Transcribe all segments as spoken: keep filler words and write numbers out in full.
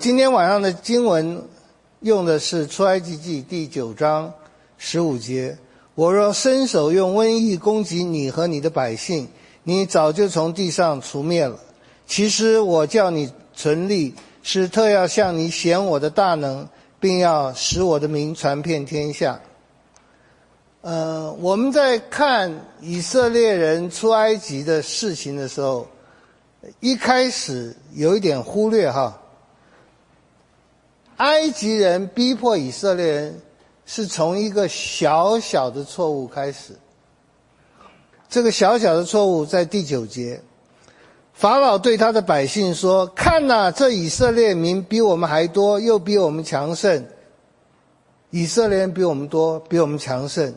今天晚上的经文用的是出埃及记第九章十五节。我若伸手用瘟疫攻击你和你的百姓，你早就从地上除灭了。其实我叫你存立，是特要向你显我的大能，并要使我的名传遍天下。呃，我们在看以色列人出埃及的事情的时候，一开始有一点忽略哈，埃及人逼迫以色列人是从一个小小的错误开始。这个小小的错误在第九节，法老对他的百姓说：看哪，这以色列民比我们还多，又比我们强盛。以色列人比我们多，比我们强盛。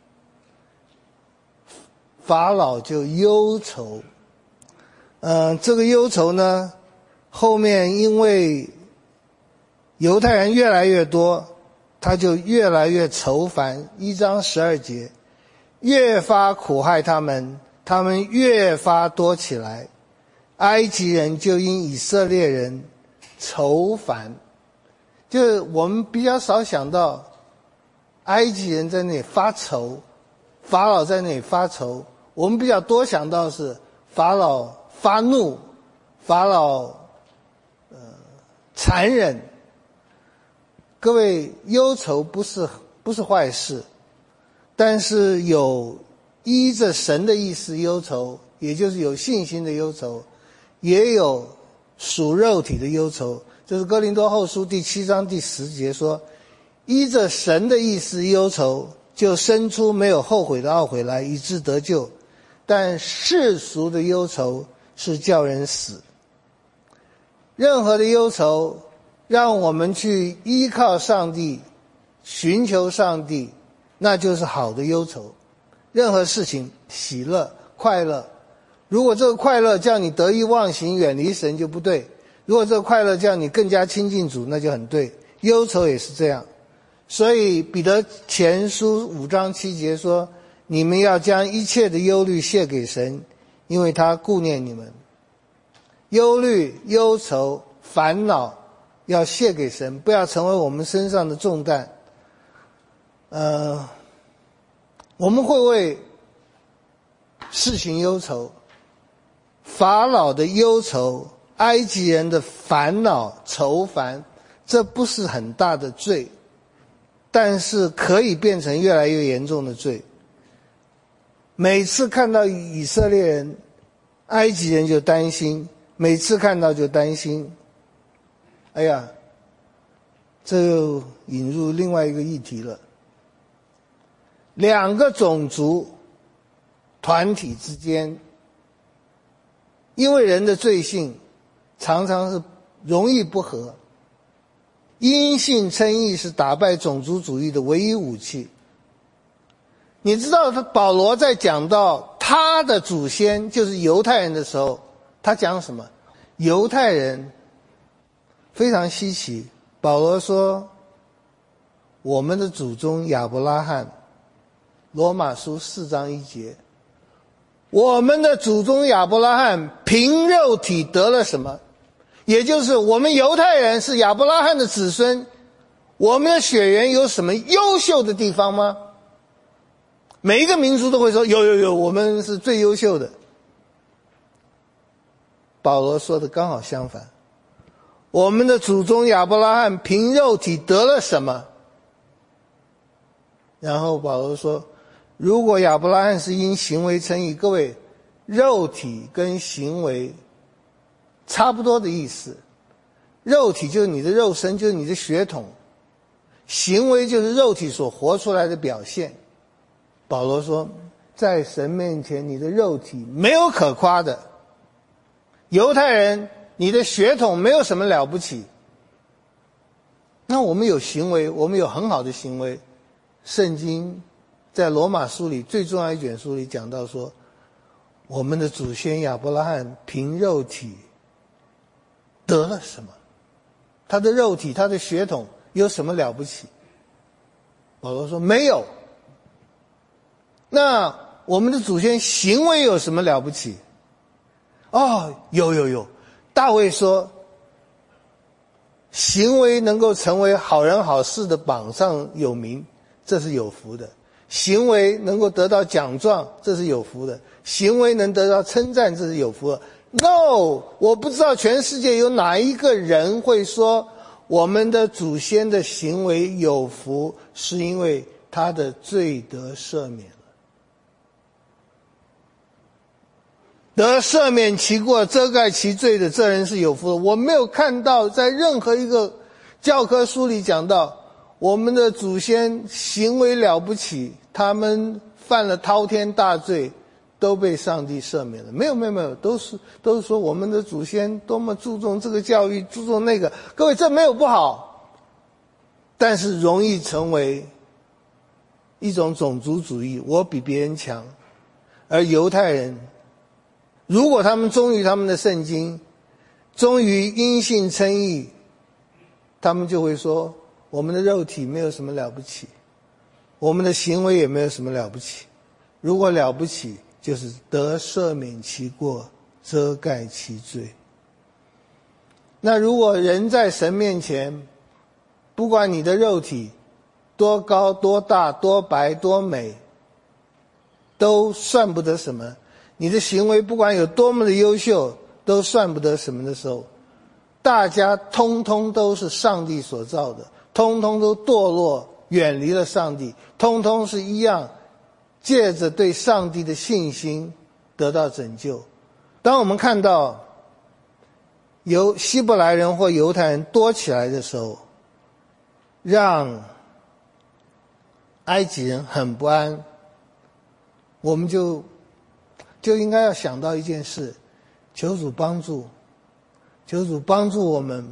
法老就忧愁。嗯，这个忧愁呢，后面因为犹太人越来越多，他就越来越愁烦。一章十二节，越发苦害他们，他们越发多起来。埃及人就因以色列人愁烦。就是我们比较少想到埃及人在那里发愁，法老在那里发愁。我们比较多想到是法老发怒，法老呃残忍。各位，忧愁不是不是坏事，但是有依着神的意思忧愁，也就是有信心的忧愁，也有属肉体的忧愁。就是哥林多后书第七章第十节说，依着神的意思忧愁，就生出没有后悔的懊悔来，以致得救。但世俗的忧愁是叫人死。任何的忧愁让我们去依靠上帝，寻求上帝，那就是好的忧愁。任何事情，喜乐、快乐，如果这个快乐叫你得意忘形，远离神，就不对；如果这个快乐叫你更加亲近主，那就很对。忧愁也是这样。所以彼得前书五章七节说，你们要将一切的忧虑卸给神，因为他顾念你们。忧虑、忧愁、烦恼要卸给神，不要成为我们身上的重担。呃，我们会为事情忧愁，法老的忧愁，埃及人的烦恼愁烦，这不是很大的罪，但是可以变成越来越严重的罪。每次看到以色列人，埃及人就担心，每次看到就担心。哎呀，这又引入另外一个议题了。两个种族团体之间，因为人的罪性常常是容易不和，因信称义是打败种族主义的唯一武器。你知道他保罗在讲到他的祖先就是犹太人的时候，他讲什么？犹太人非常稀奇。保罗说，我们的祖宗亚伯拉罕，罗马书四章一节，我们的祖宗亚伯拉罕凭肉体得了什么？也就是我们犹太人是亚伯拉罕的子孙，我们的血缘有什么优秀的地方吗？每一个民族都会说，有有有，我们是最优秀的。保罗说的刚好相反，我们的祖宗亚伯拉罕凭肉体得了什么？然后保罗说，如果亚伯拉罕是因行为称义，各位，肉体跟行为差不多的意思。肉体就是你的肉身，就是你的血统，行为就是肉体所活出来的表现。保罗说，在神面前你的肉体没有可夸的。犹太人，你的血统没有什么了不起。那我们有行为，我们有很好的行为。圣经在罗马书里最重要一卷书里讲到说，我们的祖先亚伯拉罕凭肉体得了什么？他的肉体，他的血统有什么了不起？保罗说没有。那我们的祖先行为有什么了不起？哦，有有有。大卫说， 行为能够成为好人好事的榜上有名，这是有福的；行为能够得到奖状，这是有福的；行为能得到称赞，这是有福的。No， 我不知道全世界有哪一个人会说我们的祖先的行为有福，是因为他的罪得赦免了。得赦免其过，遮盖其罪的，这人是有福的。我没有看到在任何一个教科书里讲到我们的祖先行为了不起，他们犯了滔天大罪都被上帝赦免了。没有没有没有，都是都是说我们的祖先多么注重这个教育，注重那个。各位，这没有不好，但是容易成为一种种族主义，我比别人强。而犹太人如果他们忠于他们的圣经，忠于因信称义，他们就会说我们的肉体没有什么了不起，我们的行为也没有什么了不起，如果了不起就是得赦免其过，遮盖其罪。那如果人在神面前，不管你的肉体多高多大多白多美，都算不得什么，你的行为不管有多么的优秀，都算不得什么的时候，大家通通都是上帝所造的，通通都堕落远离了上帝，通通是一样借着对上帝的信心得到拯救。当我们看到由希伯来人或犹太人多起来的时候，让埃及人很不安，我们就就应该要想到一件事，求主帮助，求主帮助我们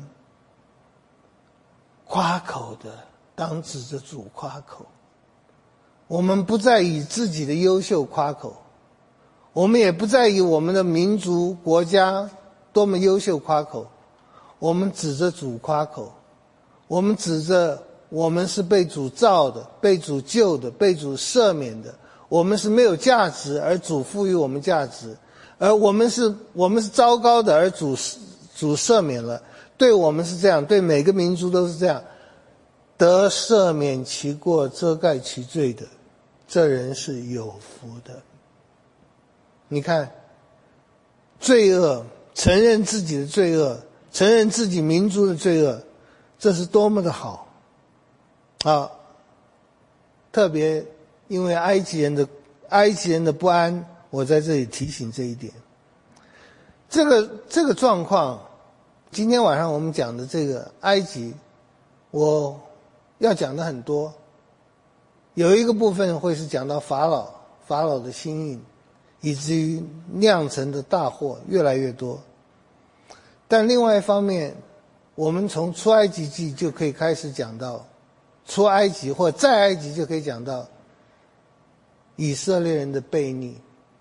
夸口的当指着主夸口。我们不再以自己的优秀夸口，我们也不再以我们的民族国家多么优秀夸口，我们指着主夸口，我们指着我们是被主造的，被主救的，被主赦免的，我们是没有价值而主赋予我们价值，而我们是我们是糟糕的而主主赦免了。对我们是这样，对每个民族都是这样。得赦免其过，遮盖其罪的，这人是有福的。你看，罪恶，承认自己的罪恶，承认自己民族的罪恶，这是多么的好啊！特别因为埃及人的埃及人的不安，我在这里提醒这一点。这个这个状况，今天晚上我们讲的这个埃及，我要讲的很多。有一个部分会是讲到法老，法老的心意，以至于酿成的大祸越来越多。但另外一方面，我们从出埃及记就可以开始讲到，出埃及或在埃及就可以讲到以色列人的悖逆。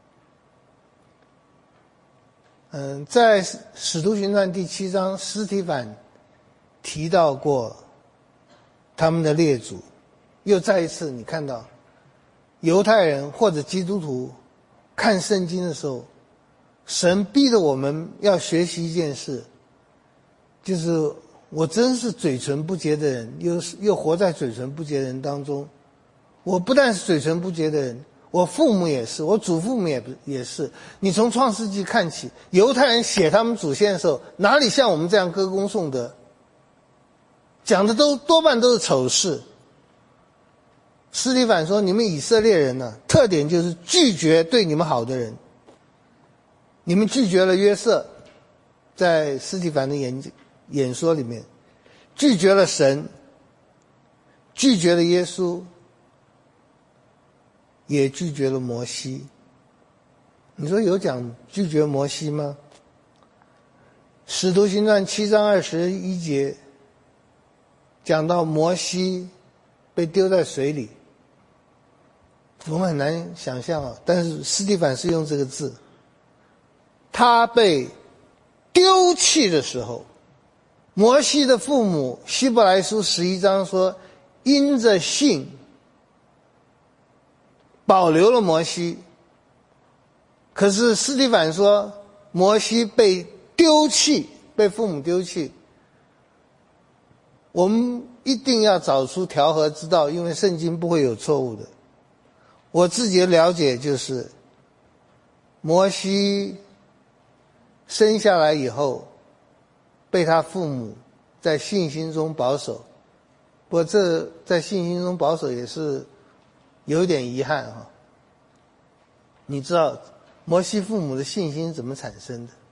嗯，在使徒行传第七章，司提反提到过他们的列祖。又再一次你看到犹太人或者基督徒看圣经的时候，神逼着我们要学习一件事，就是我真是嘴唇不洁的人，又又活在嘴唇不洁的人当中。我不但是嘴唇不洁的人，我父母也是，我祖父母也也是。你从创世纪看起，犹太人写他们祖先的时候，哪里像我们这样歌功颂德，讲的都多半都是丑事。司提反说，你们以色列人呢、啊，特点就是拒绝对你们好的人。你们拒绝了约瑟，在司提反的演演说里面，拒绝了神，拒绝了耶稣，也拒绝了摩西。你说有讲拒绝摩西吗？使徒行传七章二十一节讲到摩西被丢在水里，我们很难想象啊，但是司提反是用这个字，他被丢弃的时候，摩西的父母希伯来书十一章说，因着信保留了摩西。可是司提反说，摩西被丢弃，被父母丢弃， 我们一定要找出调和之道，因为圣经不会有错误的。我自己的了解就是，摩西生下来以后，被他父母在信心中保守，不过这在信心中保守也是有点遗憾啊。你知道摩西父母的信心怎么产生的？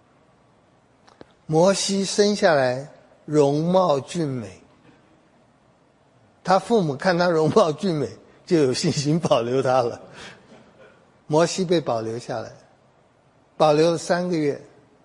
摩西生下来容貌俊美，他父母看他容貌俊美，就有信心保留他了。摩西被保留下来，保留了三个月。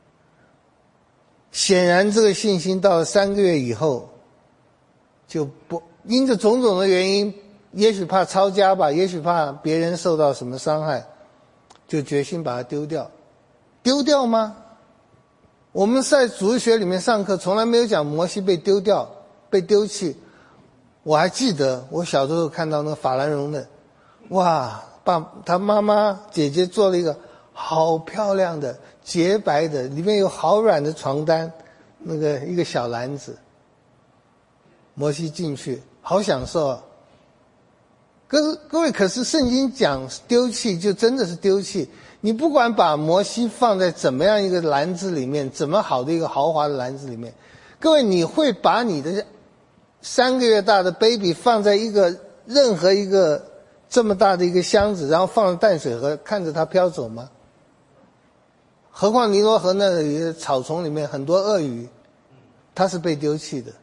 显然这个信心到了三个月以后，就不因着种种的原因，也许怕抄家吧，也许怕别人受到什么伤害，就决心把它丢掉。丢掉吗？我们在主日学里面上课从来没有讲摩西被丢掉，被丢弃。我还记得我小时候看到那个法兰绒的，哇，爸他妈妈姐姐做了一个好漂亮的洁白的，里面有好软的床单，那个一个小篮子，摩西进去好享受啊。各各位，可是圣经讲丢弃就真的是丢弃，你不管把摩西放在怎么样一个篮子里面，怎么好的一个豪华的篮子里面，各位，你会把你的三个月大的 baby 放在一个任何一个这么大的一个箱子，然后放了淡水河看着它飘走吗？何况尼罗河那里的草丛里面很多鳄鱼，它是被丢弃的。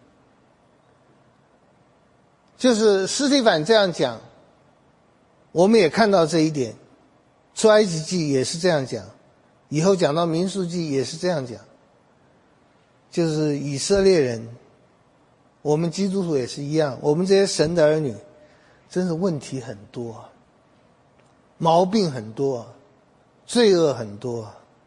就是司提反这样讲，我们也看到这一点，出埃及记也是这样讲，以后讲到民数记也是这样讲，就是以色列人，我们基督徒也是一样，我们这些神的儿女真是问题很多，毛病很多，罪恶很多。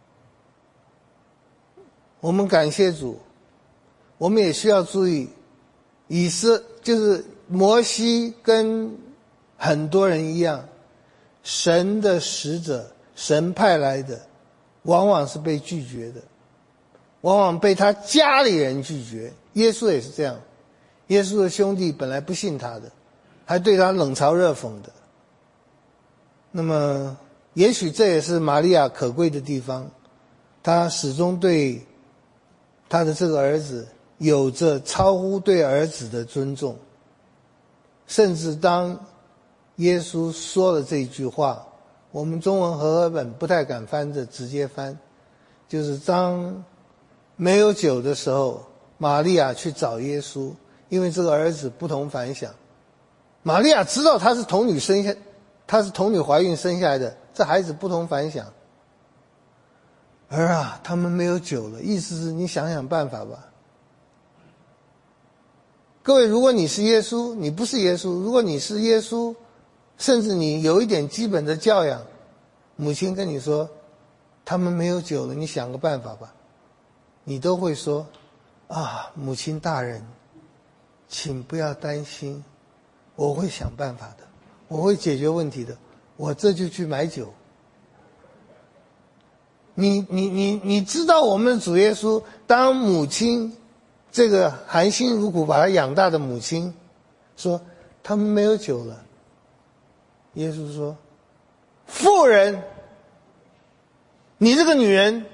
我们感谢主，我们也需要注意，以色就是摩西跟很多人一样，神的使者，神派来的，往往是被拒绝的，往往被他家里人拒绝。耶稣也是这样，耶稣的兄弟本来不信他的，还对他冷嘲热讽的。那么也许这也是玛利亚可贵的地方，他始终对他的这个儿子有着超乎对儿子的尊重，甚至当耶稣说了这一句话，我们中文和合本不太敢翻着直接翻，就是当没有酒的时候，玛利亚去找耶稣，因为这个儿子不同凡响。玛利亚知道他是童女生下，他是童女怀孕生下来的，这孩子不同凡响。儿啊，他们没有酒了，意思是你想想办法吧。各位，如果你是耶稣，你不是耶稣，如果你是耶稣，甚至你有一点基本的教养，母亲跟你说他们没有酒了，你想个办法吧，你都会说啊，母亲大人，请不要担心，我会想办法的，我会解决问题的，我这就去买酒。你你你你知道我们的主耶稣，当母亲这个含辛茹苦把他养大的母亲说他们没有酒了，耶稣说妇人，你这个女人，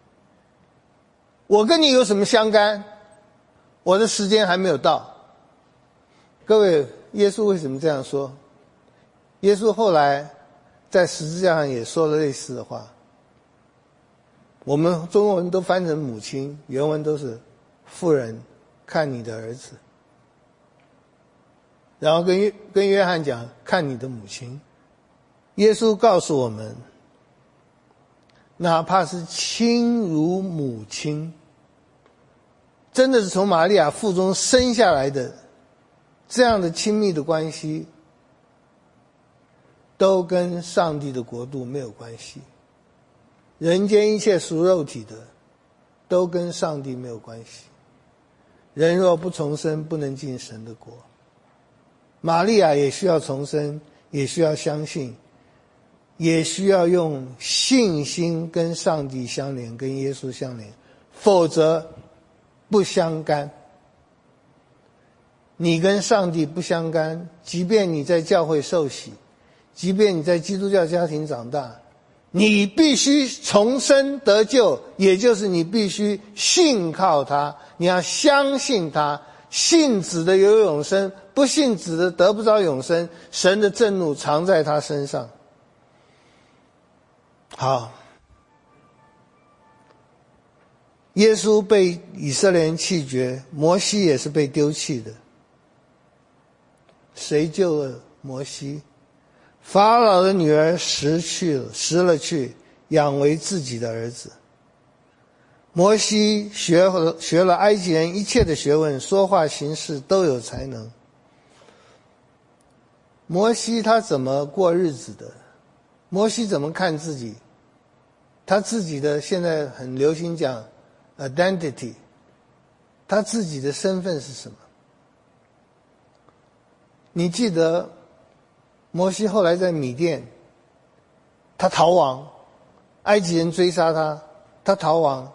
我跟你有什么相干？我的时间还没有到。各位，耶稣为什么这样说？耶稣后来在十字架上也说了类似的话，我们中文都翻成母亲，原文都是妇人，看你的儿子。然后跟跟约翰讲，看你的母亲。耶稣告诉我们，哪怕是亲如母亲，真的是从玛利亚腹中生下来的这样的亲密的关系，都跟上帝的国度没有关系。人间一切属肉体的都跟上帝没有关系。人若不重生，不能进神的国。玛利亚也需要重生，也需要相信，也需要用信心跟上帝相连，跟耶稣相连，否则不相干。 你跟上帝不相干，即便你在教会受洗，即便你在基督教家庭长大，你必须重生得救，也就是你必须信靠他，你要相信他，信子的有永生，不信子的得不着永生，神的震怒藏在他身上。好，耶稣被以色列人弃绝，摩西也是被丢弃的。谁救了摩西？法老的女儿拾去了，拾了去，养为自己的儿子。摩西学了学了埃及人一切的学问，说话行事都有才能。摩西他怎么过日子的？摩西怎么看自己？他自己的现在很流行讲 identity， 他自己的身份是什么？你记得摩西后来在米甸，他逃亡，埃及人追杀他，他逃亡，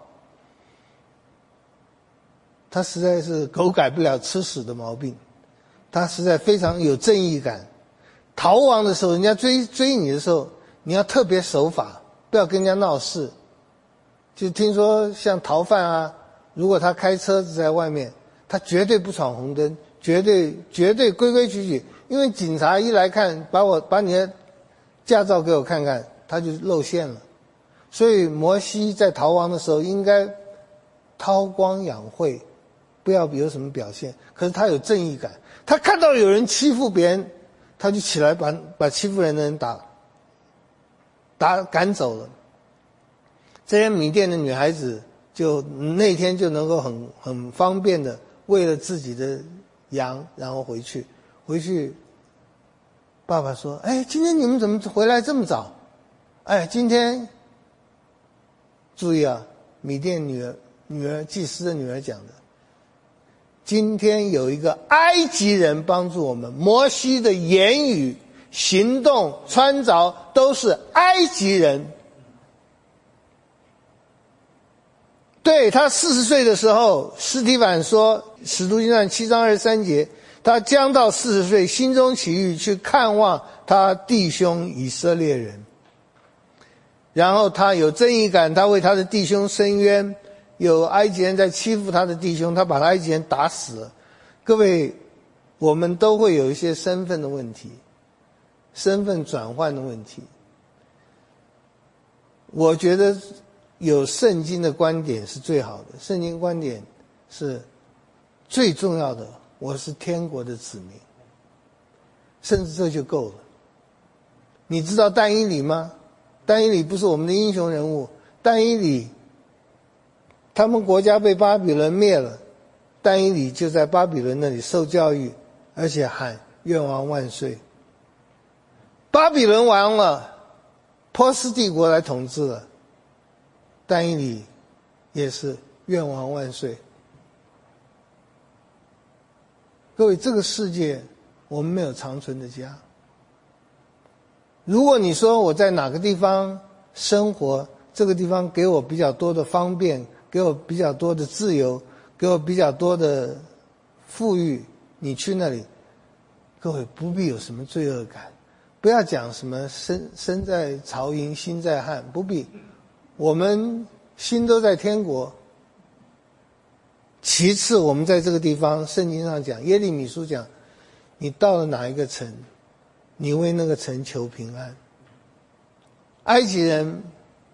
他实在是狗改不了吃屎的毛病，他实在非常有正义感。逃亡的时候，人家追追你的时候，你要特别守法，不要跟人家闹事。就听说像逃犯啊，如果他开车子在外面，他绝对不闯红灯，绝对绝对规规矩矩，因为警察一来看，把我把你的驾照给我看看，他就露馅了。所以摩西在逃亡的时候应该韬光养晦，不要有什么表现。可是他有正义感，他看到有人欺负别人，他就起来把把欺负人的人打打赶走了。这些米甸的女孩子就那天就能够很很方便的为了自己的羊然后回去回去爸爸说，哎，今天你们怎么回来这么早？哎，今天注意啊，米甸女儿女儿祭司的女儿讲的，今天有一个埃及人帮助我们，摩西的言语行动穿着都是埃及人。对，他四十岁的时候，司提反说使徒行传七章二十三节，他将到四十岁，心中起欲去看望他弟兄以色列人。然后他有正义感，他为他的弟兄伸冤，有埃及人在欺负他的弟兄，他把他埃及人打死了。各位，我们都会有一些身份的问题，身份转换的问题。我觉得有圣经的观点是最好的，圣经观点是最重要的，我是天国的子民，甚至这就够了。你知道但以理吗？但以理不是我们的英雄人物，但以理他们国家被巴比伦灭了，但以理就在巴比伦那里受教育，而且喊愿王万岁。巴比伦完了，波斯帝国来统治了，但以理也是愿王万岁。各位，这个世界我们没有长存的家。如果你说我在哪个地方生活，这个地方给我比较多的方便，给我比较多的自由，给我比较多的富裕，你去那里，各位不必有什么罪恶感，不要讲什么身身在曹营心在汉，不必，我们心都在天国。其次，我们在这个地方，圣经上讲，耶利米书讲，你到了哪一个城，你为那个城求平安。埃及人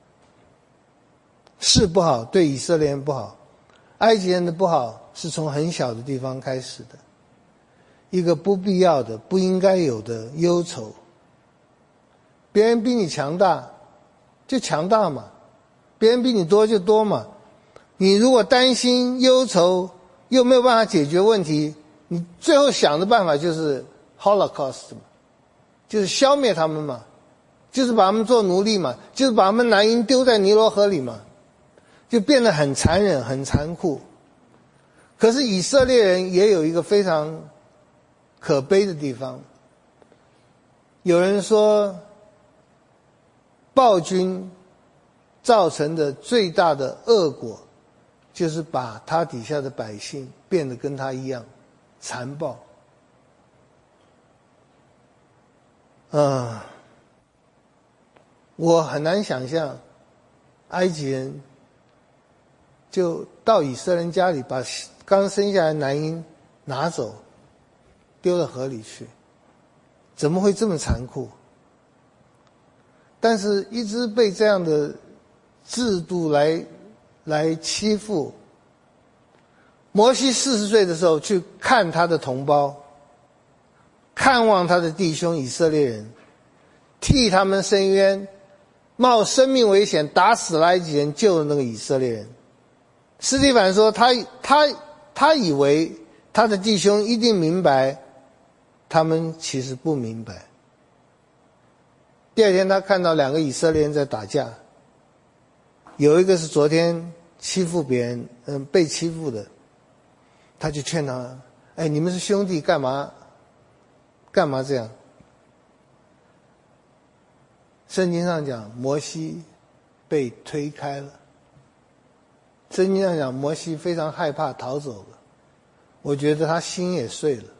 是不好，对以色列人不好，埃及人的不好是从很小的地方开始的，一个不必要的不应该有的忧愁。别人比你强大就强大嘛，别人比你多就多嘛。你如果担心忧愁又没有办法解决问题，你最后想的办法就是 Holocaust 嘛，就是消灭他们嘛，就是把他们做奴隶嘛，就是把他们男婴丢在尼罗河里嘛，就变得很残忍很残酷。可是以色列人也有一个非常可悲的地方，有人说暴君造成的最大的恶果就是把他底下的百姓变得跟他一样。 残暴。呃，我很难想象埃及人就到以色列人家里把刚生下来的男婴拿走丢到河里去，怎么会这么残酷？但是一直被这样的制度来来欺负。摩西四十岁的时候去看他的同胞，看望他的弟兄以色列人，替他们伸冤，冒生命危险打死了埃及人，救了那个以色列人。司提反说他他他以为他的弟兄一定明白，他们其实不明白。第二天他看到两个以色列人在打架，有一个是昨天欺负别人嗯被欺负的，他就劝他，哎，你们是兄弟，干嘛干嘛这样？圣经上讲摩西被推开了，圣经上讲摩西非常害怕逃走了，我觉得他心也碎了。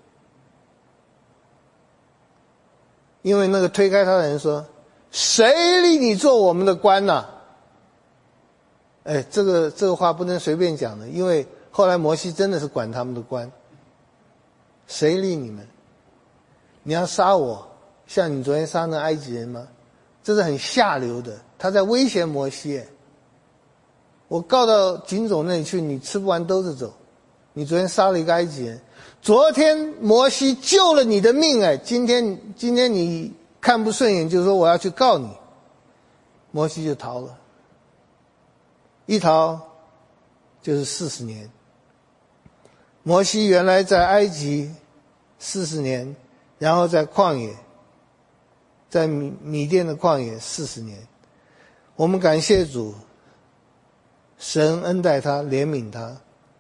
因为那个推开他的人说，谁立你做我们的官呐、啊？哎，这个这个话不能随便讲的，因为后来摩西真的是管他们的官。谁立你们？你要杀我，像你昨天杀那埃及人吗？这是很下流的，他在威胁摩西。我告到警总那里去，你吃不完兜着走。你昨天杀了一个埃及人，昨天摩西救了你的命，哎，今天今天你看不顺眼，就说我要去告你，摩西就逃了，一逃就是四十年。摩西原来在埃及四十年，然后在旷野，在米米甸的旷野四十年。我们感谢主，神恩待他，怜悯他。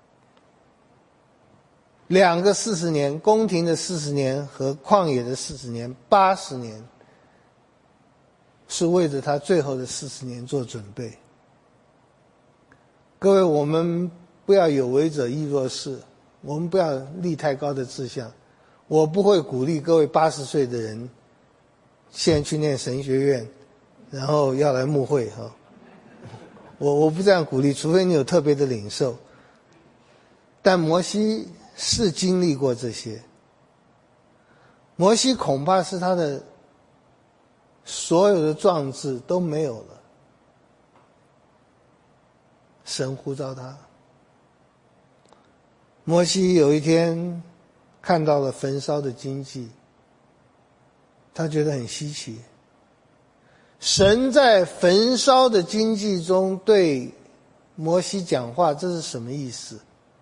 两个四十年，宫廷的四十年和旷野的四十年，八十年，是为着他最后的四十年做准备。各位，我们不要有为者亦若是，我们不要立太高的志向。我不会鼓励各位八十岁的人现在去念神学院，然后要来牧会哈。我我不这样鼓励，除非你有特别的领受。但摩西是经历过这些，摩西恐怕是他的所有的壮志都没有了。神呼召他，摩西有一天看到了焚烧的荆棘，他觉得很稀奇。神在焚烧的荆棘中对摩西讲话，这是什么意思？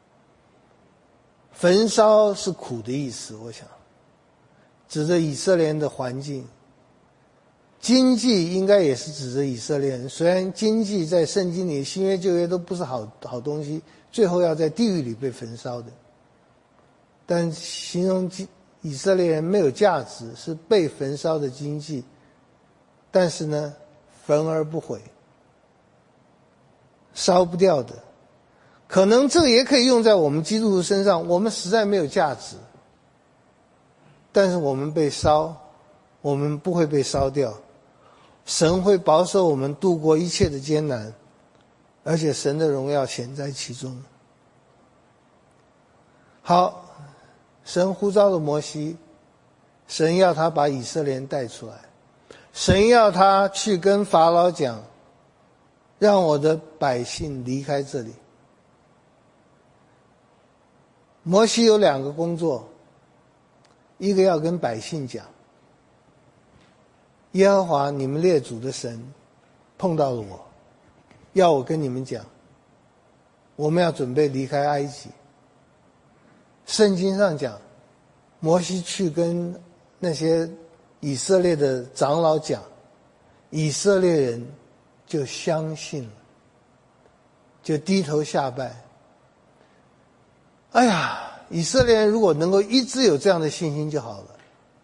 焚烧是苦的意思，我想指着以色列人的环境。荆棘应该也是指着以色列人，虽然荆棘在圣经里新约旧约都不是好好东西，最后要在地狱里被焚烧的，但形容以色列人没有价值，是被焚烧的荆棘，但是呢焚而不毁，烧不掉的。可能这个也可以用在我们基督徒身上，我们实在没有价值，但是我们被烧，我们不会被烧掉，神会保守我们度过一切的艰难，而且神的荣耀显在其中。好，神呼召了摩西，神要他把以色列人带出来，神要他去跟法老讲，让我的百姓离开这里。摩西有两个工作，一个要跟百姓讲，耶和华你们列祖的神碰到了我，要我跟你们讲，我们要准备离开埃及。圣经上讲，摩西去跟那些以色列的长老讲，以色列人就相信了，就低头下拜。哎呀，以色列人如果能够一直有这样的信心就好了。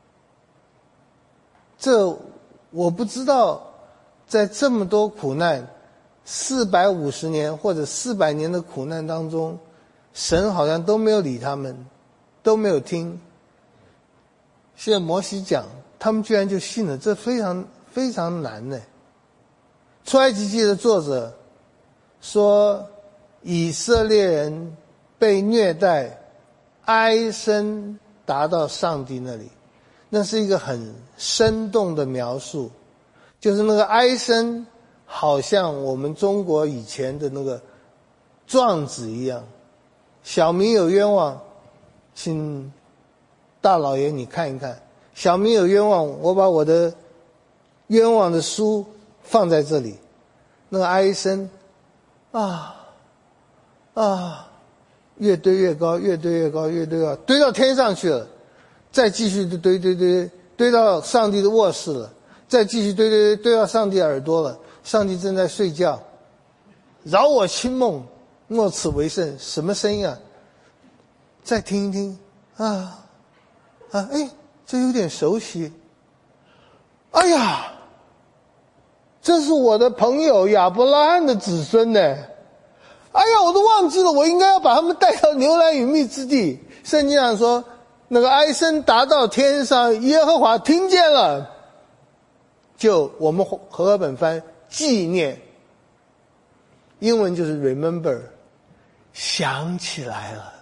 这我不知道，在这么多苦难四百五十年或者四百年的苦难当中，神好像都没有理他们， 都没有听。现在摩西讲，他们居然就信了，这非常非常难呢。出埃及记的作者说，以色列人被虐待，哀声达到上帝那里，那是一个很生动的描述，就是那个哀声好像我们中国以前的那个状子一样，小民有冤枉，请大老爷你看一看，小民有冤枉，我把我的冤枉的书放在这里，那个哀声啊啊，越堆越高，越堆越高，越堆越高，堆到天上去了，再继续堆堆堆堆到上帝的卧室了，再继续堆堆堆到上帝耳朵了，上帝正在睡觉，扰我清梦，莫此为甚，什么声音啊？再听一听啊啊，哎，这有点熟悉，哎呀，这是我的朋友亚伯拉罕的子孙呢。哎呀，我都忘记了，我应该要把他们带到牛奶与蜜之地。圣经上说，那个哀声达到天上，耶和华听见了，就我们和合本翻纪念，英文就是 remember， 想起来了，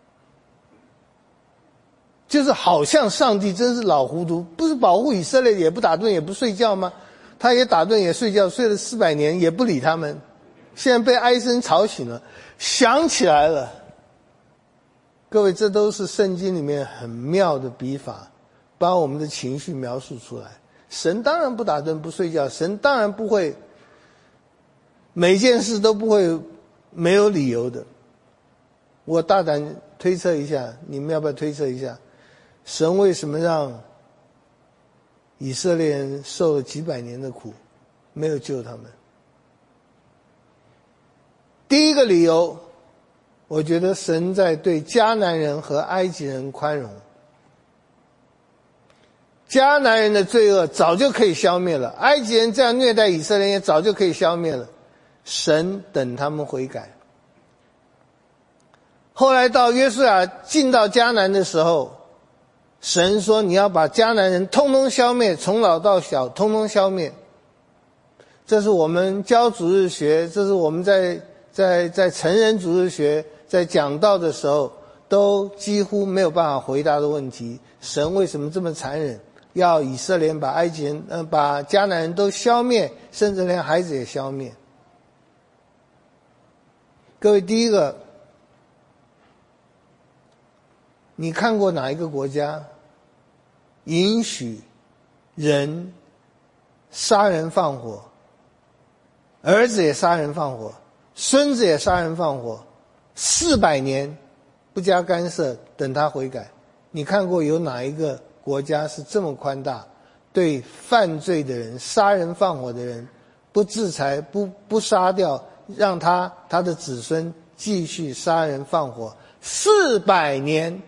就是好像上帝真是老糊涂，不是保护以色列也不打盹也不睡觉吗？他也打盹也睡觉，睡了四百年也不理他们，现在被哀声吵醒了，想起来了。各位，这都是圣经里面很妙的笔法，把我们的情绪描述出来。神当然不打盹不睡觉，神当然不会每件事都不会没有理由的。我大胆推测一下，你们要不要推测一下，神为什么让以色列人受了几百年的苦，没有救他们？第一个理由，我觉得神在对迦南人和埃及人宽容。迦南人的罪恶早就可以消灭了，埃及人这样虐待以色列人也早就可以消灭了，神等他们悔改。后来到约书亚进到迦南的时候，神说你要把迦南人通通消灭，从老到小通通消灭。这是我们教主日学，这是我们在在在成人主日学在讲道的时候都几乎没有办法回答的问题。神为什么这么残忍，要以色列人把埃及人呃把迦南人都消灭，甚至连孩子也消灭？各位，第一个，你看过哪一个国家允许人杀人放火，儿子也杀人放火，孙子也杀人放火，四百年不加干涉，等他悔改？你看过有哪一个国家是这么宽大，对犯罪的人、杀人放火的人不制裁、不不杀掉，让他他的子孙继续杀人放火四百年？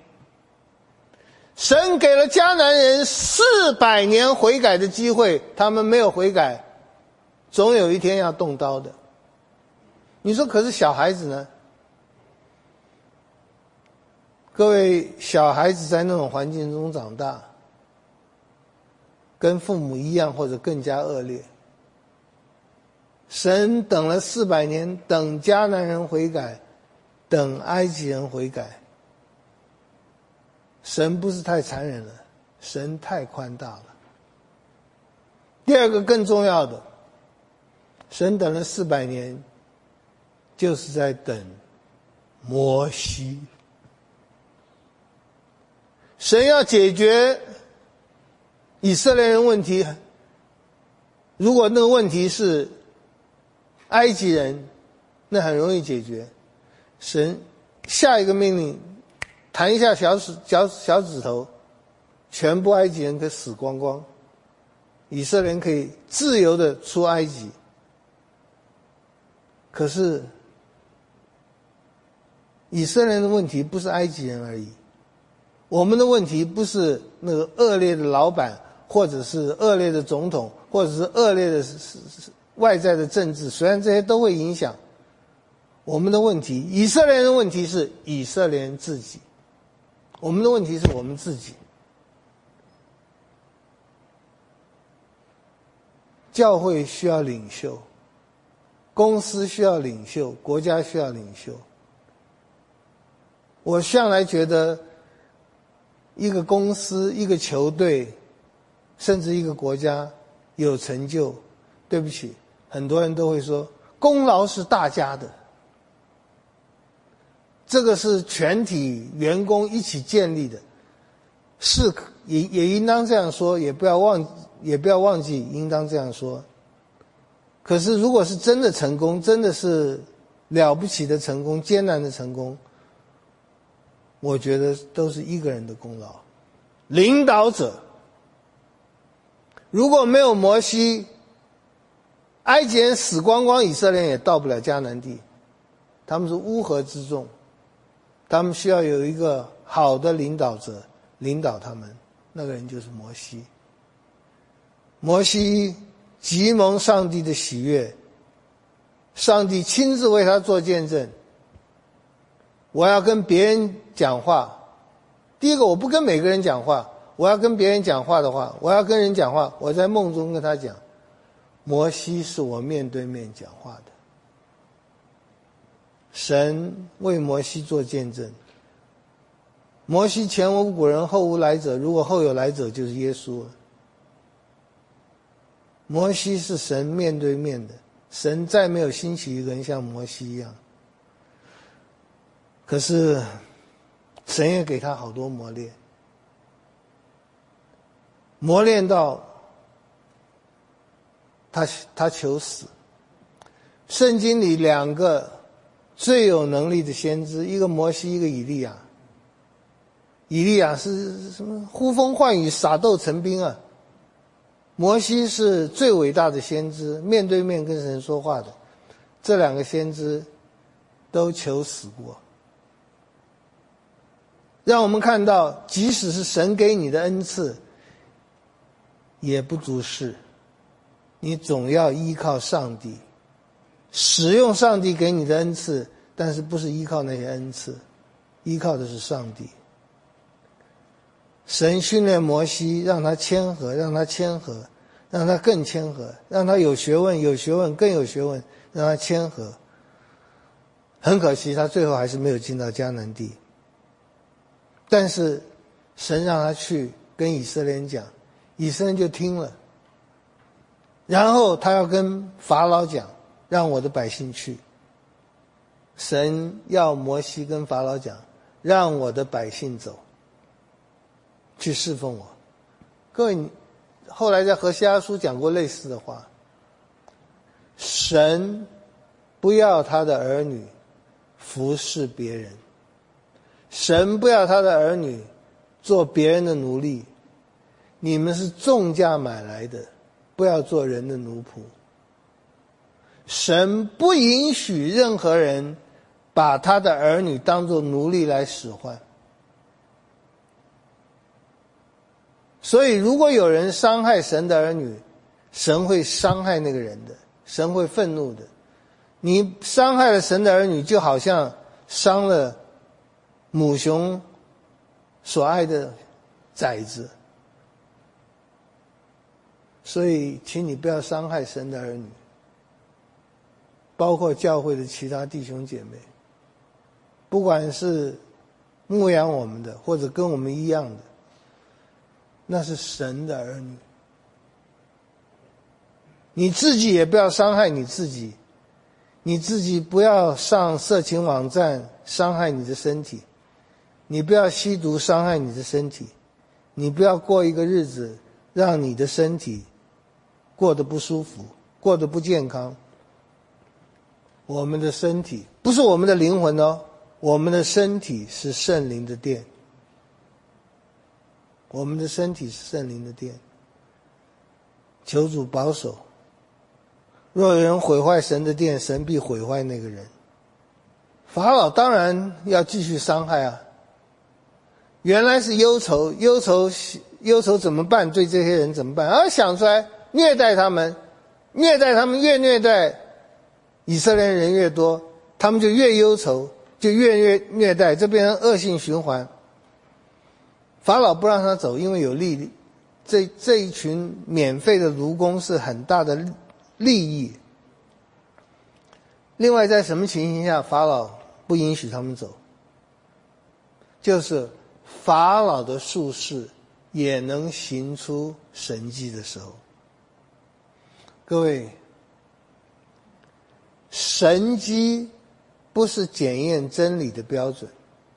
神给了迦南人四百年悔改的机会，他们没有悔改，总有一天要动刀的。你说可是小孩子呢？各位，小孩子在那种环境中长大，跟父母一样或者更加恶劣。神等了四百年，等迦南人悔改，等埃及人悔改。神不是太残忍了，神太宽大了。第二个更重要的，神等了四百年，就是在等摩西。神要解决以色列人问题，如果那个问题是埃及人，那很容易解决。神下一个命令，弹一下小指小小指头，全部埃及人可以死光光，以色列人可以自由的出埃及。可是以色列人的问题不是埃及人而已，我们的问题不是那个恶劣的老板，或者是恶劣的总统，或者是恶劣的外在的政治，虽然这些都会影响我们的问题。以色列人的问题是以色列人自己。 我们的问题是我们自己。教会需要领袖，公司需要领袖，国家需要领袖。我向来觉得，一个公司、一个球队，甚至一个国家有成就，对不起，很多人都会说，功劳是大家的。这个是全体员工一起建立的，是也也应当这样说，也不要忘也不要忘记应当这样说。可是如果是真的成功，真的是了不起的成功，艰难的成功，我觉得都是一个人的功劳。领导者，如果没有摩西，埃及人死光光，以色列人也到不了迦南地，他们是乌合之众，他们需要有一个好的领导者领导他们，那个人就是摩西。摩西极蒙上帝的喜悦，上帝亲自为他做见证。我要跟别人讲话，第一个我不跟每个人讲话，我要跟别人讲话的话，我要跟人讲话，我在梦中跟他讲，摩西是我面对面讲话的。神为摩西做见证，摩西前无古人后无来者，如果后有来者就是耶稣了。摩西是神面对面的，神再没有兴起一个人像摩西一样。可是神也给他好多磨练，磨练到他他求死。圣经里两个最有能力的先知，一个摩西，一个以利亚。以利亚是什么呼风唤雨，撒豆成兵啊。摩西是最伟大的先知，面对面跟神说话的。这两个先知都求死过，让我们看到即使是神给你的恩赐也不足事，你总要依靠上帝，使用上帝给你的恩赐，但是不是依靠那些恩赐，依靠的是上帝。神训练摩西，让他谦和，让他谦和，让他更谦和，让他有学问，有学问，更有学问，让他谦和。很可惜，他最后还是没有进到迦南地。但是，神让他去跟以色列人讲，以色列人就听了。然后他要跟法老讲，让我的百姓去。神要摩西跟法老讲，让我的百姓走，去侍奉我。各位，后来在何西阿书讲过类似的话，神不要他的儿女服侍别人，神不要他的儿女做别人的奴隶，你们是重价买来的，不要做人的奴仆。神不允许任何人把他的儿女当作奴隶来使唤。所以如果有人伤害神的儿女，神会伤害那个人的，神会愤怒的。你伤害了神的儿女，就好像伤了母熊所爱的崽子。所以请你不要伤害神的儿女，包括教会的其他弟兄姐妹，不管是牧养我们的或者跟我们一样的，那是神的儿女。你自己也不要伤害你自己，你自己不要上色情网站伤害你的身体，你不要吸毒伤害你的身体，你不要过一个日子让你的身体过得不舒服，过得不健康。我们的身体不是我们的灵魂哦，我们的身体是圣灵的殿，我们的身体是圣灵的殿。求主保守，若有人毁坏神的殿，神必毁坏那个人。法老当然要继续伤害啊，原来是忧愁，忧愁忧愁怎么办？对这些人怎么办？啊，想出来虐待他们，虐待他们，越虐待以色列人越多，他们就越忧愁，就越越虐待，这变成恶性循环。 法老不让他走，因为有利，这这一群免费的奴工是很大的利益。另外，在什么情形下法老不允许他们走？就是法老的术士也能行出神迹的时候。各位，神迹不是检验真理的标准。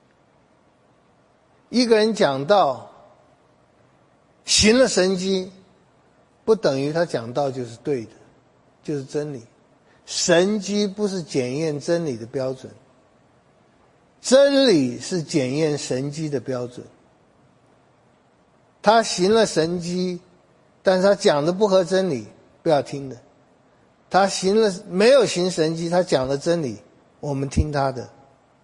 一个人讲道行了神迹，不等于他讲道就是对的，就是真理。神迹不是检验真理的标准，真理是检验神迹的标准。他行了神迹，但是他讲的不合真理，不要听的。他行了没有行神迹，他讲了真理，我们听他的。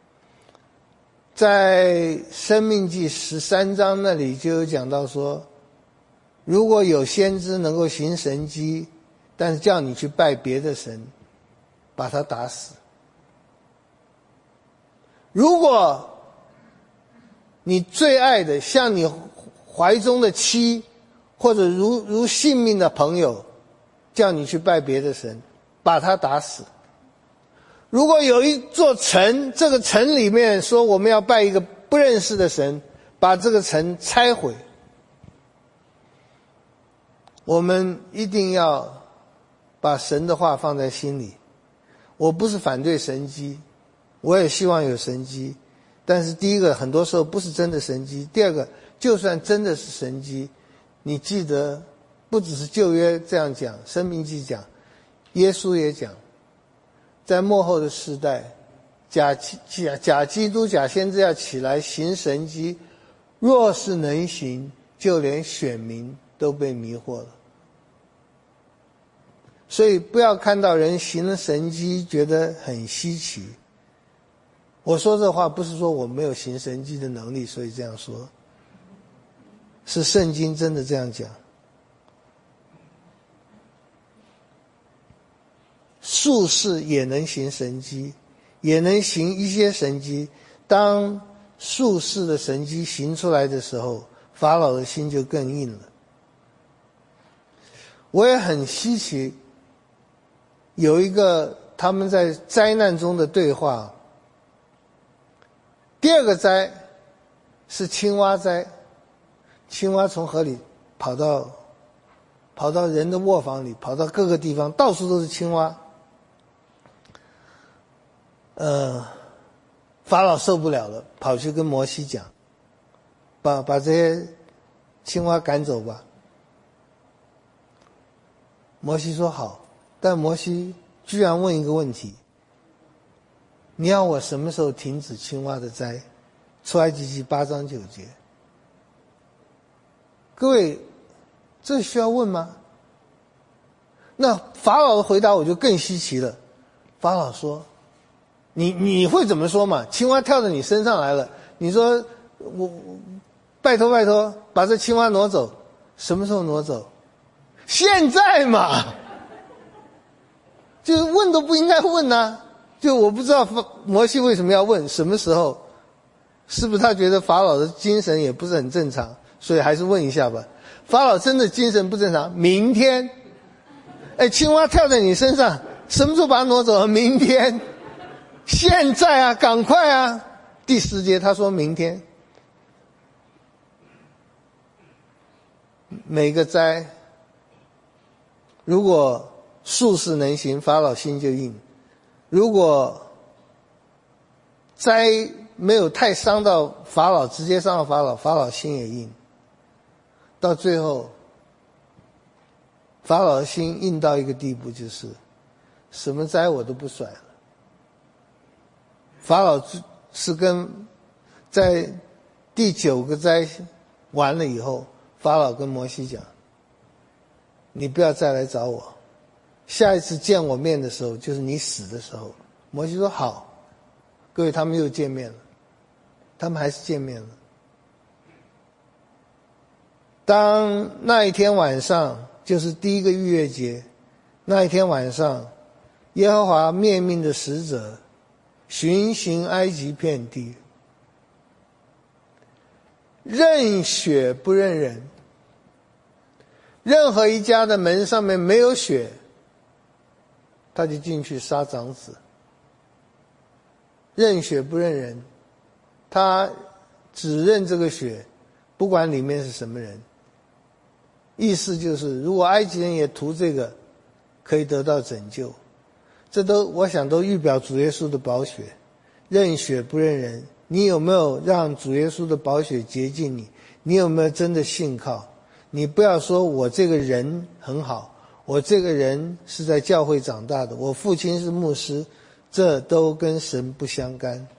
在申命记十三章那里就有讲到说，如果有先知能够行神迹，但是叫你去拜别的神，把他打死。如果你最爱的像你怀中的妻，或者如如性命的朋友，叫你去拜别的神，把他打死。如果有一座城，这个城里面说我们要拜一个不认识的神，把这个城拆毁。我们一定要把神的话放在心里。我不是反对神迹，我也希望有神迹，但是第一个很多时候不是真的神迹，第二个就算真的是神迹，你记得不只是旧约这样讲，申命记讲，耶稣也讲，在末后的时代，假假假基督假先知要起来行神迹，若是能行，就连选民都被迷惑了。所以不要看到人行了神迹觉得很稀奇。我说这话不是说我没有行神迹的能力，所以这样说，是圣经真的这样讲。术士也能行神迹，也能行一些神迹。当术士的神迹行出来的时候，法老的心就更硬了。我也很稀奇，有一个他们在灾难中的对话。第二个灾是青蛙灾，青蛙从河里跑到跑到人的卧房里，跑到各个地方，到处都是青蛙。呃，法老受不了了，跑去跟摩西讲，把把这些青蛙赶走吧。摩西说好，但摩西居然问一个问题：你要我什么时候停止青蛙的灾？出埃及记八章九节。各位，这需要问吗？那法老的回答我就更稀奇了。法老说：你你会怎么说嘛？青蛙跳到你身上来了，你说我拜托拜托把这青蛙挪走，什么时候挪走？现在嘛，就是问都不应该问啊。就我不知道摩西为什么要问什么时候，是不是他觉得法老的精神也不是很正常，所以还是问一下吧。法老真的精神不正常，明天。哎，青蛙跳在你身上，什么时候把它挪走？明天。现在啊，赶快啊。第十节他说明天。每个灾，如果术士能行，法老心就硬；如果灾没有太伤到法老，直接伤到法老，法老心也硬。到最后，法老的心硬到一个地步，就是什么灾我都不甩了。法老是跟在第九个灾完了以后，法老跟摩西讲：你不要再来找我，下一次见我面的时候就是你死的时候。摩西说好。各位，他们又见面了，他们还是见面了。当那一天晚上，就是第一个逾越节，那一天晚上，耶和华灭命的使者巡行埃及遍地， 认血不认人。任何一家的门上面没有血，他就进去杀长子。认血不认人，他只认这个血，不管里面是什么人。意思就是，如果埃及人也图这个，可以得到拯救。这都我想都预表主耶稣的宝血。认血不认人，你有没有让主耶稣的宝血洁净你？你有没有真的信靠？你不要说我这个人很好，我这个人是在教会长大的，我父亲是牧师，这都跟神不相干。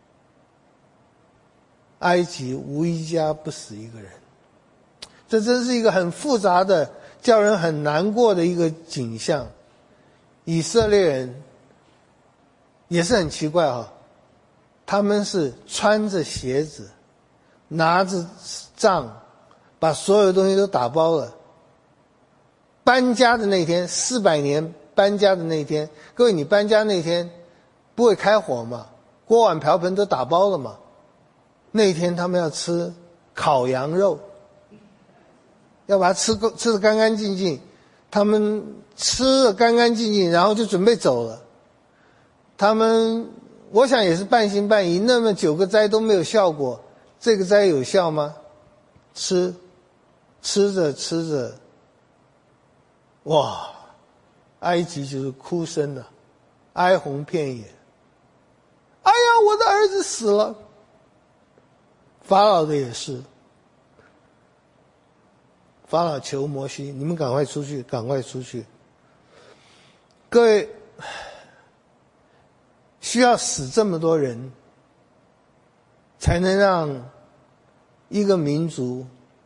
埃及无一家不死一个人，这真是一个很复杂的，叫人很难过的一个景象。以色列人也是很奇怪啊、哦，他们是穿着鞋子，拿着杖，把所有东西都打包了。搬家的那天，四百年搬家的那天，各位，你搬家那天不会开火吗？锅碗瓢盆都打包了吗？那天他们要吃烤羊肉，要把它吃吃得干干净净。他们吃得干干净净，然后就准备走了。他们我想也是半信半疑，那么九个灾都没有效果，这个灾有效吗？吃吃着吃着，哇，埃及就是哭声了，哀鸿遍野。哎呀，我的儿子死了。法老的也是，法老求摩西，你们赶快出去，赶快出去。各位，需要死这么多人，才能让一个民族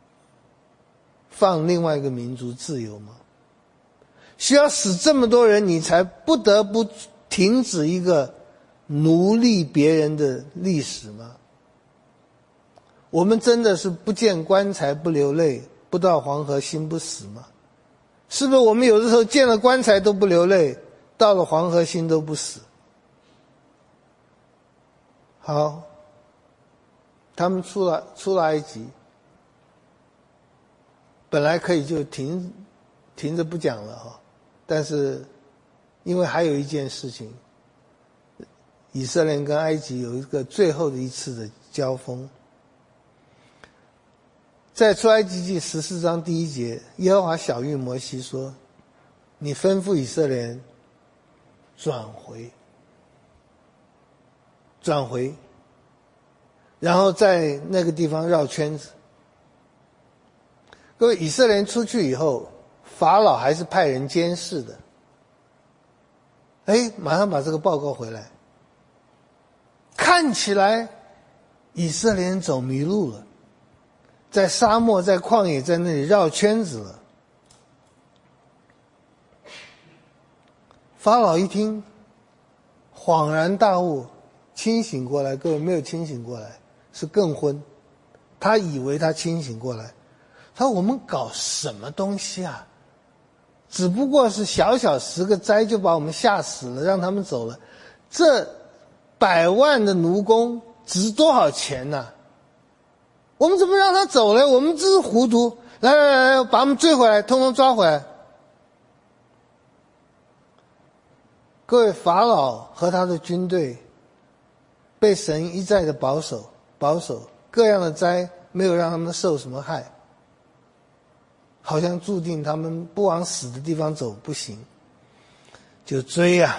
放另外一个民族自由吗？需要死这么多人，你才不得不停止一个奴隶别人的历史吗？我们真的是不见棺材不流泪，不到黄河心不死吗？是不是我们有的时候见了棺材都不流泪，到了黄河心都不死？好，他们出了出了埃及，本来可以就停停着不讲了哈，但是因为还有一件事情，以色列跟埃及有一个最后的一次的交锋。在出埃及记十四章第一节，耶和华晓谕摩西说：你吩咐以色列人转回，转回，然后在那个地方绕圈子。各位，以色列人出去以后，法老还是派人监视的。哎，马上把这个报告回来，看起来以色列人走迷路了，在沙漠在旷野在那里绕圈子了。法老一听恍然大悟，清醒过来。各位，没有清醒过来，是更昏。他以为他清醒过来，他说我们搞什么东西啊，只不过是小小十个灾就把我们吓死了，让他们走了，这百万的奴工值多少钱呢、啊？我们怎么让他走了？我们真是糊涂！来来来来，把他们追回来，通通抓回来。各位，法老和他的军队被神一再的保守，保守各样的灾没有让他们受什么害，好像注定他们不往死的地方走不行，就追啊，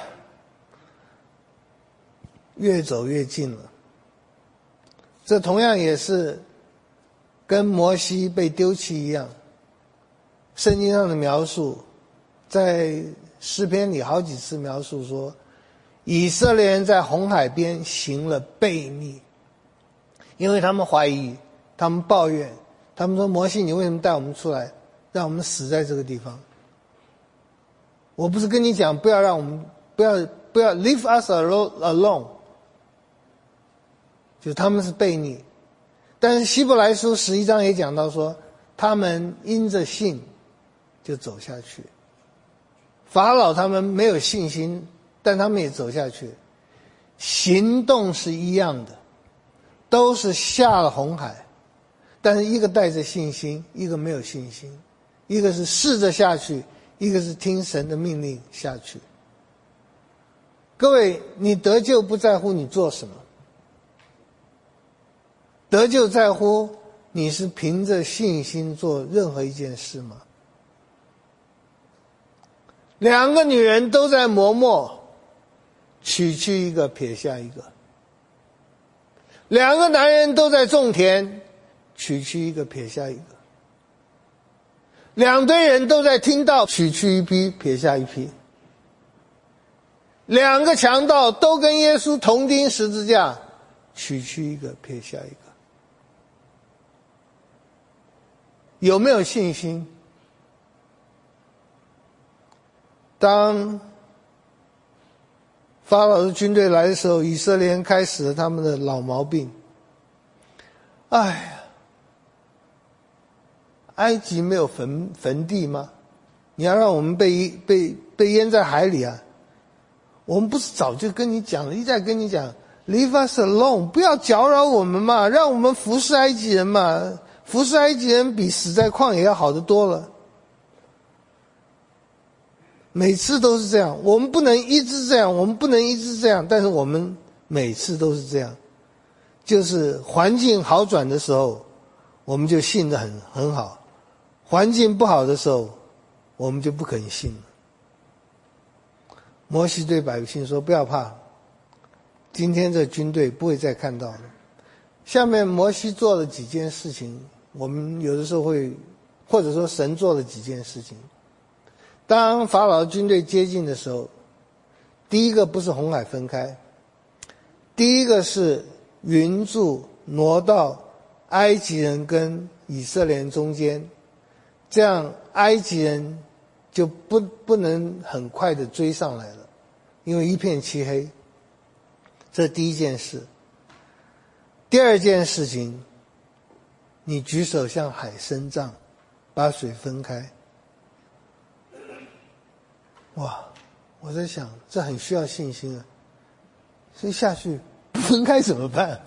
越走越近了。这同样也是跟摩西被丢弃一样，圣经上的描述，在诗篇里好几次描述说，以色列人在红海边行了悖逆，因为他们怀疑，他们抱怨，他们说摩西，你为什么带我们出来，让我们死在这个地方？我不是跟你讲不要让我们不要不要 leave us alone， 就他们是悖逆。但是希伯来书十一章也讲到说，他们因着信就走下去。法老他们没有信心，但他们也走下去，行动是一样的，都是下了红海， 但是一个带着信心，一个没有信心，一个是试着下去，一个是听神的命令下去。各位，你得救不在乎你做什么，得救在乎你是凭着信心做任何一件事吗？两个女人都在磨墨，取去一个撇下一个；两个男人都在种田，取去一个撇下一个；两堆人都在听道，取去一批撇下一批；两个强盗都跟耶稣同钉十字架，取去一个撇下一个。有没有信心？当法老的军队来的时候，以色列人开始了他们的老毛病。哎呀，埃及没有坟坟地吗？你要让我们被被被淹在海里啊？我们不是早就跟你讲了，一再跟你讲 ，Leave us alone， 不要搅扰我们嘛，让我们服侍埃及人嘛，服侍埃及人比死在旷野要好得多了。每次都是这样，我们不能一直这样，我们不能一直这样，但是我们每次都是这样，就是环境好转的时候，我们就信得很很好，环境不好的时候，我们就不肯信了。摩西对百姓说：“不要怕，今天这军队不会再看到了。”下面摩西做了几件事情，我们有的时候会，或者说神做了几件事情。当法老军队接近的时候，第一个不是红海分开，第一个是云柱挪到埃及人跟以色列人中间，这样埃及人就不不能很快的追上来了，因为一片漆黑。这是第一件事。第二件事情，你举手向海伸杖，把水分开。哇，我在想，这很需要信心啊！所以下去分开怎么办？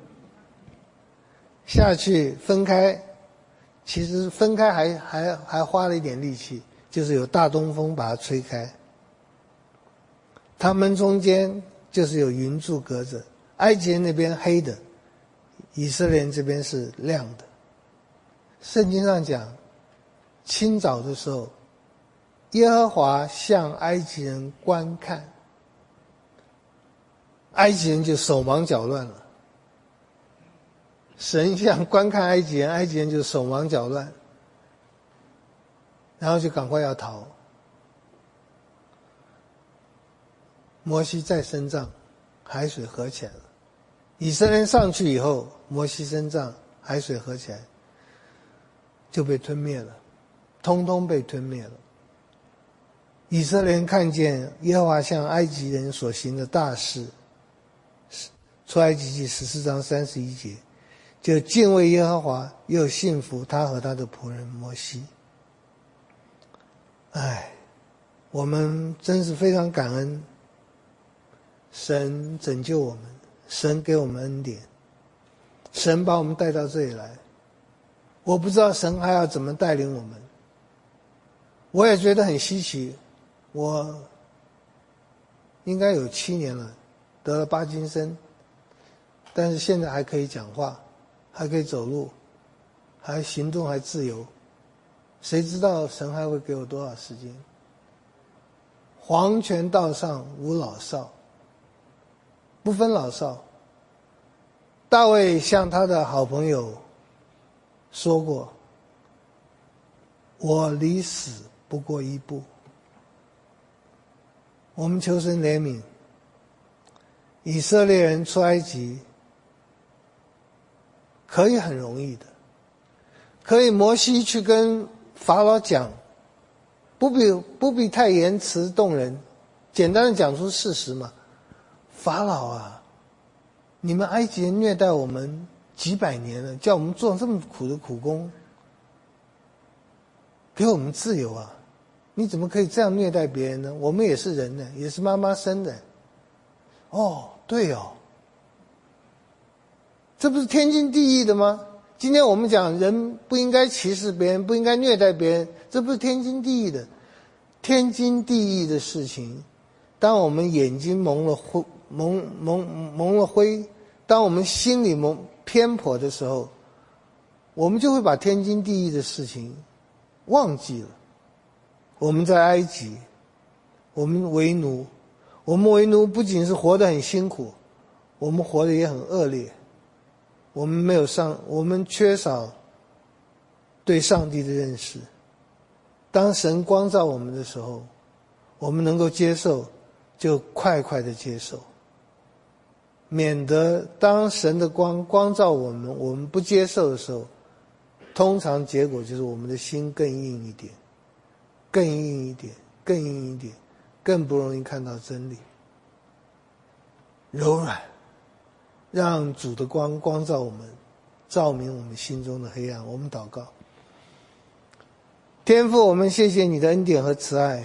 下去分开，其实分开还还还花了一点力气，就是有大东风把它吹开。他们中间就是有云柱隔着，埃及人那边黑的，以色列人这边是亮的。圣经上讲，清早的时候，耶和华向埃及人观看，埃及人就手忙脚乱了。神向观看埃及人，埃及人就手忙脚乱，然后就赶快要逃。摩西再伸杖，海水合起来了。以色列人上去以后，摩西伸杖，海水合起来，就被吞灭了，通通被吞灭了。以色列人看见耶和华向埃及人所行的大事，出埃及记十四章三十一节，就敬畏耶和华，又信服他和他的仆人摩西。哎，我们真是非常感恩，神拯救我们，神给我们恩典，神把我们带到这里来。我不知道神还要怎么带领我们，我也觉得很稀奇。我应该有七年了，得了帕金森，但是现在还可以讲话，还可以走路，还行动，还自由。谁知道神还会给我多少时间？黄泉道上无老少，不分老少。大卫向他的好朋友说过：“我离死不过一步。”我们求神怜悯，以色列人出埃及可以很容易的，可以摩西去跟法老讲，不必不必太言辞动人，简单的讲出事实嘛。法老啊，你们埃及人虐待我们几百年了，叫我们做这么苦的苦工，给我们自由啊！你怎么可以这样虐待别人呢？我们也是人呢，也是妈妈生的。哦，对哦，这不是天经地义的吗？ 今天我们讲人不应该歧视别人，不应该虐待别人，这不是天经地义的。天经地义的事情，当我们眼睛蒙了灰，蒙蒙蒙了灰，当我们心里蒙偏颇的时候，我们就会把天经地义的事情忘记了。我们在埃及，我们为奴，我们为奴不仅是活得很辛苦，我们活得也很恶劣。我们没有上，我们缺少对上帝的认识。当神光照我们的时候，我们能够接受，就快快的接受，免得当神的光光照我们，我们不接受的时候，通常结果就是我们的心更硬一点，更硬一点，更硬一点，更不容易看到真理。柔软，让主的光光照我们，照明我们心中的黑暗。我们祷告。天父，我们谢谢你的恩典和慈爱，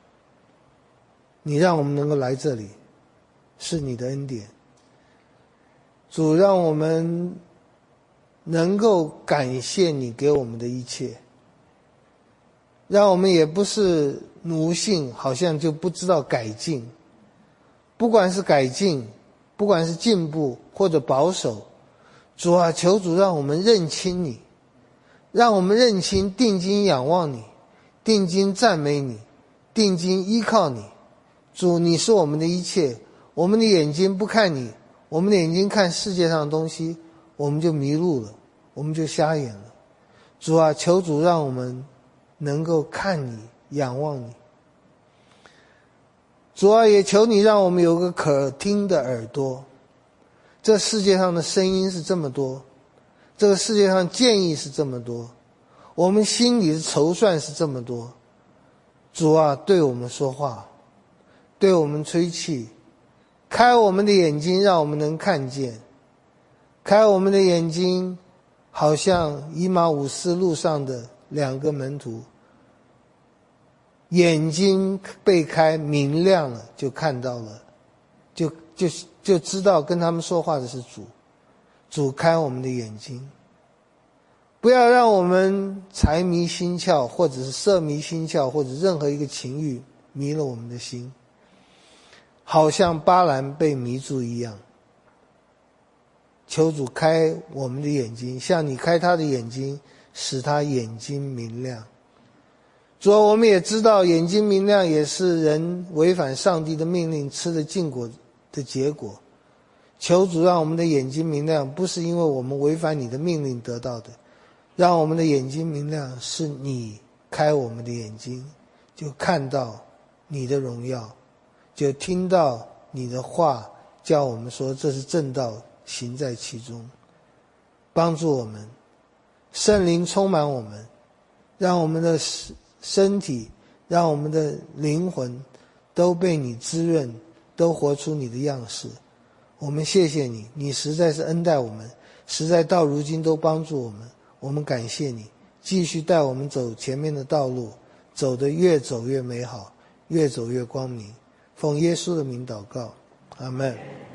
你让我们能够来这里，是你的恩典。主，让我们能够感谢你给我们的一切，让我们也不是奴性，好像就不知道改进。不管是改进，不管是进步或者保守，主啊，求主让我们认清你，让我们认清定睛仰望你，定睛赞美你，定睛依靠你。主，你是我们的一切，我们的眼睛不看你，我们的眼睛看世界上的东西，我们就迷路了，我们就瞎眼了。主啊，求主让我们能够看你，仰望你。主啊，也求你让我们有个可听的耳朵。这世界上的声音是这么多，这个世界上建议是这么多，我们心里的筹算是这么多。主啊，对我们说话，对我们吹气，开我们的眼睛，让我们能看见，开我们的眼睛，好像以马忤斯路上的两个门徒，眼睛被开明亮了，就看到了，就就就知道跟他们说话的是主。主，开我们的眼睛，不要让我们财迷心窍，或者是色迷心窍，或者任何一个情欲迷了我们的心，好像巴兰被迷住一样。求主开我们的眼睛，像你开他的眼睛，使他眼睛明亮。主啊，我们也知道眼睛明亮也是人违反上帝的命令吃了禁果的结果。求主让我们的眼睛明亮，不是因为我们违反你的命令得到的，让我们的眼睛明亮，是你开我们的眼睛，就看到你的荣耀，就听到你的话，叫我们说这是正道，行在其中。帮助我们，圣灵充满我们，让我们的身体，让我们的灵魂都被你滋润，都活出你的样式。我们谢谢你，你实在是恩待我们，实在到如今都帮助我们。我们感谢你，继续带我们走前面的道路，走得越走越美好，越走越光明。奉耶稣的名祷告，阿们。